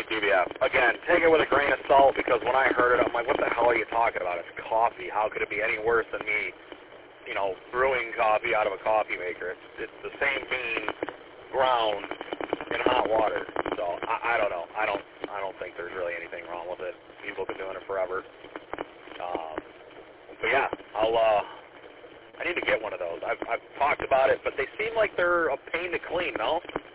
Stevia. Again, take it with a grain of salt because when I heard it, I'm like, what the hell are you talking about? It's coffee. How could it be any worse than me, brewing coffee out of a coffee maker? It's the same bean ground in hot water. So I don't know. I don't think there's really anything wrong with it. People have been doing it forever. But yeah, I need to get one of those. I've talked about it, but they seem like they're a pain to clean, no?